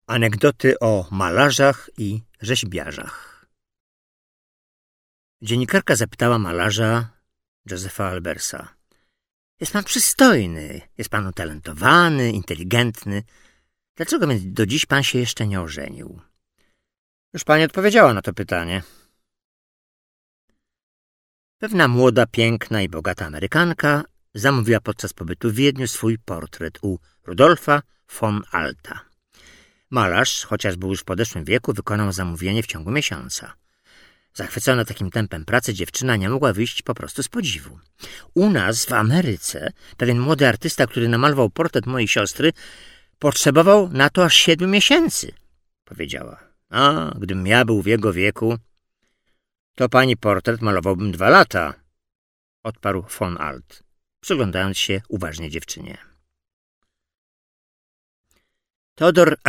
Anegdoty o malarzach i rzeźbiarzach. Dziennikarka zapytała malarza Josepha Albersa: jest pan przystojny, jest pan utalentowany, inteligentny. Dlaczego więc do dziś pan się jeszcze nie ożenił? Już pani odpowiedziała na to pytanie. Pewna młoda, piękna i bogata Amerykanka zamówiła podczas pobytu w Wiedniu swój portret u Rudolfa von Alta. Malarz, chociaż był już w podeszłym wieku, wykonał zamówienie w ciągu miesiąca. Zachwycona takim tempem pracy, dziewczyna nie mogła wyjść po prostu z podziwu. U nas, w Ameryce, pewien młody artysta, który namalował portret mojej siostry, potrzebował na to aż 7 miesięcy, powiedziała. A gdybym ja był w jego wieku, to pani portret malowałbym 2 lata, odparł von Alt, przyglądając się uważnie dziewczynie. Teodor